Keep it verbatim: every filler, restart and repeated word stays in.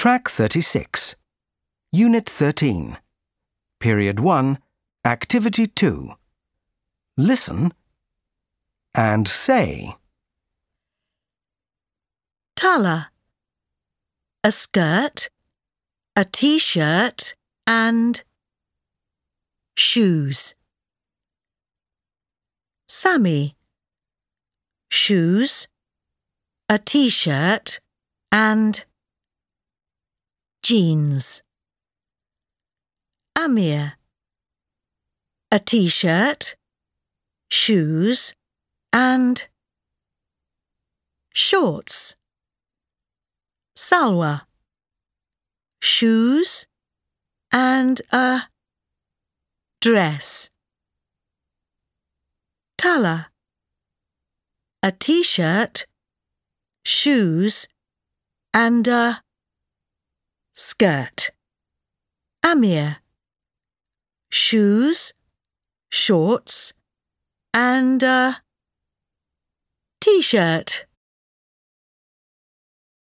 Track thirty-six. Unit thirteen. Period one, Activity two. Listen and say. Tala. A skirt, a t-shirt and shoes. Sammy. Shoes, a t-shirt and jeans. Amir. A t-shirt, shoes and shorts. Salwa. Shoes and a dress. Tala. A t-shirt, shoes and a skirt. Amir. Shoes, shorts and a t-shirt.